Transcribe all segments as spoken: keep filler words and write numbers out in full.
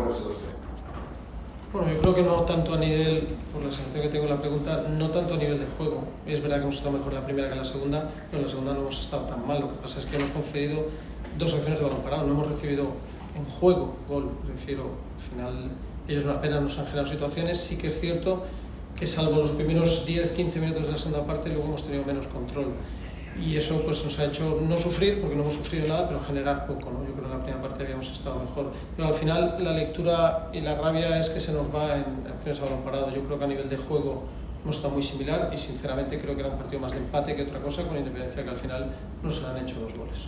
ponerse dos cero? Bueno, yo creo que no tanto a nivel, por la sensación que tengo en la pregunta, no tanto a nivel de juego. Es verdad que hemos estado mejor en la primera que en la segunda, pero en la segunda no hemos estado tan mal. Lo que pasa es que hemos concedido dos acciones de balón parado, no hemos recibido en juego gol. Refiero, al final, ellos apenas nos han generado situaciones. Sí que es cierto que salvo los primeros diez a quince minutos de la segunda parte, luego hemos tenido menos control. Y eso pues nos ha hecho no sufrir, porque no hemos sufrido nada, pero generar poco, ¿no? Yo creo que en la primera parte habíamos estado mejor. Pero al final la lectura y la rabia es que se nos va en acciones a balón parado. Yo creo que a nivel de juego hemos estado muy similar y sinceramente creo que era un partido más de empate que otra cosa, con independencia que al final nos han hecho dos goles.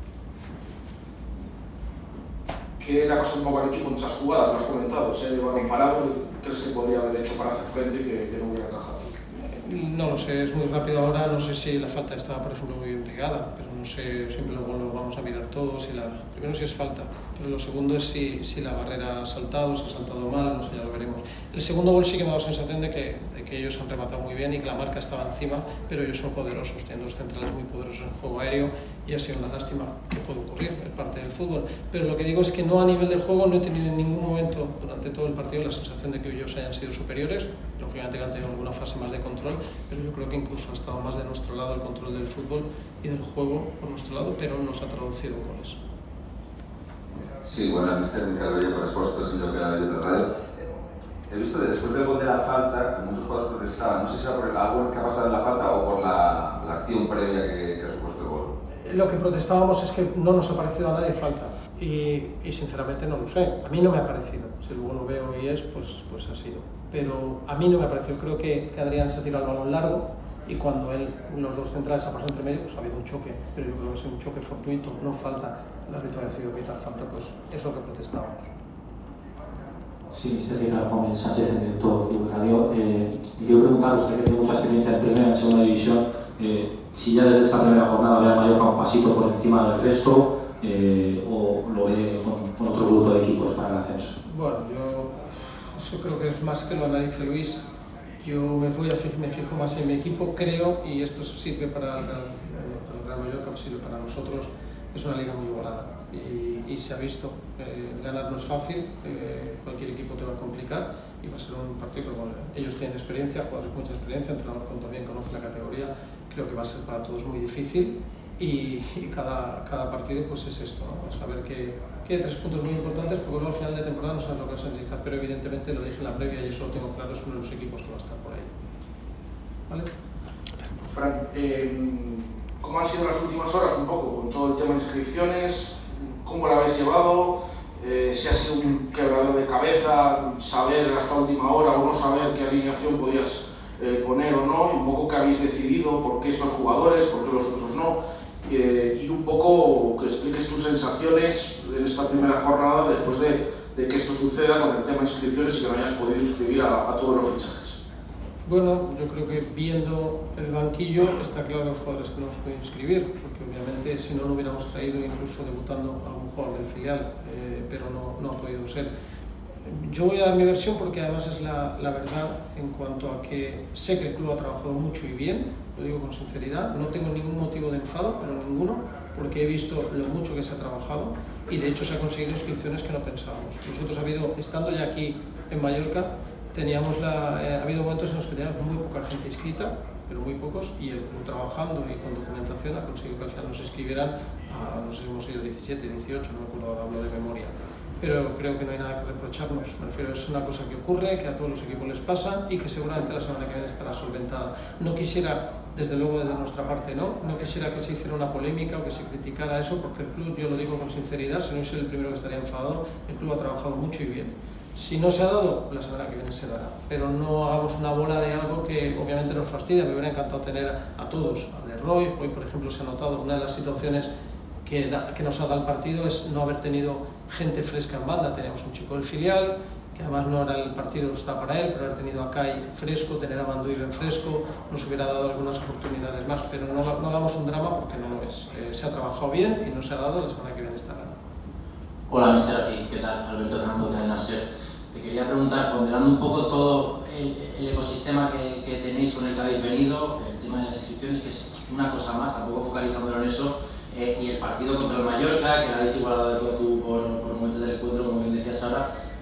¿Qué le ha pasado un poco al equipo en esas jugadas? Lo has comentado, se ha llevado un parado, ¿qué se podría haber hecho para hacer frente y que, que no hubiera encajado? No lo sé, es muy rápido ahora, no sé si la falta estaba, por ejemplo, muy bien pegada, pero no sé, siempre luego lo vamos a mirar todos. Si la, primero si es falta, pero lo segundo es si, si la barrera ha saltado, si ha saltado mal, no sé, ya lo veremos. El segundo gol sí que me ha dado sensación de que, de que ellos han rematado muy bien y que la marca estaba encima, pero ellos son poderosos, tienen dos centrales muy poderosos en juego aéreo y ha sido una lástima que puede ocurrir, es parte del fútbol. Pero lo que digo es que no a nivel de juego no he tenido en ningún momento durante todo el partido la sensación de que ellos hayan sido superiores. Lógicamente que han tenido alguna fase más de control, pero yo creo que incluso ha estado más de nuestro lado el control del fútbol y del juego por nuestro lado, pero nos ha traducido en goles. Sí, bueno, mister Miquel Oye, por respuesta, señor que era de radio. He visto que después del gol de la falta, que muchos jugadores protestaban, no sé si era por el algo que ha pasado en la falta o por la, la acción previa que, que ha supuesto el gol. Lo que protestábamos es que no nos ha parecido a nadie falta y, y sinceramente no lo sé, a mí no me ha parecido, si luego lo veo y es, pues, pues ha sido, pero a mí no me ha parecido. Creo que, que Adrián se ha tirado el balón largo y cuando él, los dos centrales ha pasado entre medio, pues ha habido un choque, pero yo creo que es un choque fortuito, no falta. El árbitro ha decidido pitar falta, pues eso es lo que protestábamos. Sí, mister Ricardo Gómez Sánchez, en director Fútbol Radio. Eh, quiero preguntar, usted que tiene mucha experiencia en primera y en segunda división, eh, si ya desde esta primera jornada ve a Mallorca un pasito por encima del resto eh, o lo ve con, con otro grupo de equipos para el ascenso. Bueno, yo eso creo que es más que lo analice Luis. Yo me, voy a, me fijo más en mi equipo, creo, y esto sirve para el, para el Real Mallorca, sirve para nosotros. Es una liga muy igualada y, y se ha visto, eh, ganar no es fácil, eh, cualquier equipo te va a complicar y va a ser un partido, pero bueno, ellos tienen experiencia, jugadores con mucha experiencia, el entrenador también conoce la categoría, creo que va a ser para todos muy difícil y, y cada, cada partido pues es esto, ¿no? Saber que, que hay tres puntos muy importantes porque luego al final de temporada no sabes lo que se necesita, pero evidentemente lo dije en la previa y eso lo tengo claro, es uno de los equipos que va a estar por ahí. ¿Vale? Fran, eh, ¿cómo han sido las últimas horas un poco con todo el tema de inscripciones? ¿Cómo lo habéis llevado? Eh, si ha sido un quebradero de cabeza, saber hasta última hora o no saber qué alineación podías eh, poner o no, y un poco qué habéis decidido, por qué estos jugadores, por qué los otros no, eh, y un poco que expliques tus sensaciones en esta primera jornada después de, de que esto suceda con el tema de inscripciones y que no hayas podido inscribir a, a todos los fichajes. Bueno, yo creo que viendo el banquillo está claro los jugadores que no hemos podido inscribir, porque obviamente si no, no hubiéramos traído incluso debutando a algún jugador del filial, eh, pero no, no ha podido ser. Yo voy a dar mi versión porque además es la, la verdad en cuanto a que sé que el club ha trabajado mucho y bien, lo digo con sinceridad, no tengo ningún motivo de enfado, pero ninguno, porque he visto lo mucho que se ha trabajado y de hecho se han conseguido inscripciones que no pensábamos. Nosotros ha habido, estando ya aquí en Mallorca, teníamos la, eh, ha habido momentos en los que teníamos muy poca gente inscrita, pero muy pocos, y el club trabajando y con documentación ha conseguido que al final nos inscribieran a, no sé si hemos ido diecisiete, dieciocho, no me acuerdo ahora, hablo de memoria. Pero creo que no hay nada que reprocharnos, me refiero, es una cosa que ocurre, que a todos los equipos les pasa y que seguramente la semana que viene estará solventada. No quisiera, desde luego desde nuestra parte, no, no quisiera que se hiciera una polémica o que se criticara eso, porque el club, yo lo digo con sinceridad, si no soy el primero que estaría enfadado, el club ha trabajado mucho y bien. Si no se ha dado, la semana que viene se dará, pero no hagamos una bola de algo que obviamente nos fastidia. Me hubiera encantado tener a todos, a De Roy. Hoy, por ejemplo, se ha notado una de las situaciones que, da, que nos ha dado el partido es no haber tenido gente fresca en banda. Teníamos un chico del filial, que además no era el partido que está para él, pero haber tenido a Kai fresco, tener a Manduil en fresco, nos hubiera dado algunas oportunidades más, pero no, no hagamos un drama porque no lo es. Eh, se ha trabajado bien y no se ha dado, la semana que viene estará. Hola, mister, aquí, ¿qué tal? Alberto Hernando, de Cadena Ser. Te quería preguntar, ponderando un poco todo el, el ecosistema que, que tenéis con el que habéis venido, el tema de las inscripciones, que es una cosa más, tampoco focalizándolo en eso, eh, y el partido contra el Mallorca, que lo habéis igualado de todo tú por, por momentos del encuentro, como bien decías ahora,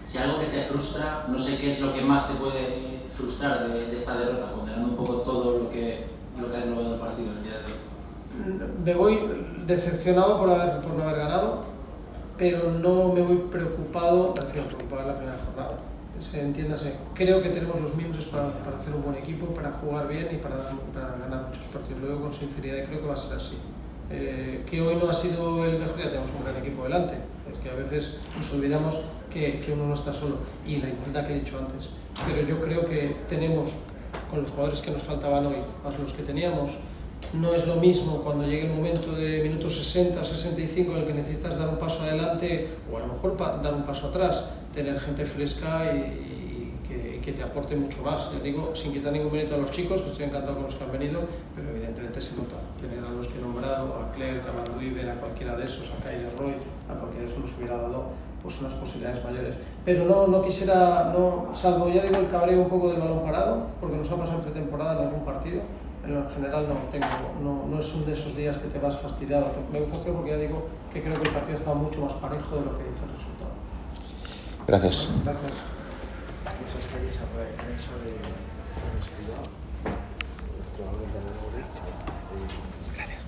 si algo que te frustra, no sé qué es lo que más te puede frustrar de, de esta derrota, ponderando un poco todo lo que, lo que ha englobado el partido el día de hoy. Me voy decepcionado por, haber, por no haber ganado, pero no me voy preocupado, prefiero preocupado en la primera jornada. Se, entiéndase, creo que tenemos los miembros para, para hacer un buen equipo, para jugar bien y para, para ganar muchos partidos. Lo digo con sinceridad y creo que va a ser así. Eh, que hoy no ha sido el mejor, ya tenemos un gran equipo delante. Es que a veces nos olvidamos que, que uno no está solo, y la igualdad que he dicho antes. Pero yo creo que tenemos, con los jugadores que nos faltaban hoy, más los que teníamos, no es lo mismo cuando llegue el momento de minutos sesenta, sesenta y cinco en el que necesitas dar un paso adelante o a lo mejor pa dar un paso atrás, tener gente fresca y, y que, que te aporte mucho más. Ya digo, sin quitar ningún mérito a los chicos, que estoy encantado con los que han venido, pero evidentemente se nota tener a los que he nombrado, a Clerc, a Manduiber, a cualquiera de esos, a Kai de Roy, a cualquiera de esos nos hubiera dado pues unas posibilidades mayores. Pero no, no quisiera, no, salvo ya digo el cabreo un poco del balón parado, porque nos ha pasado en pretemporada en algún partido. En general no, tengo, no, no es uno de esos días que te vas fastidiado, me enfoco porque ya digo que creo que el partido está mucho más parejo de lo que dice el resultado. Gracias. Gracias. Gracias.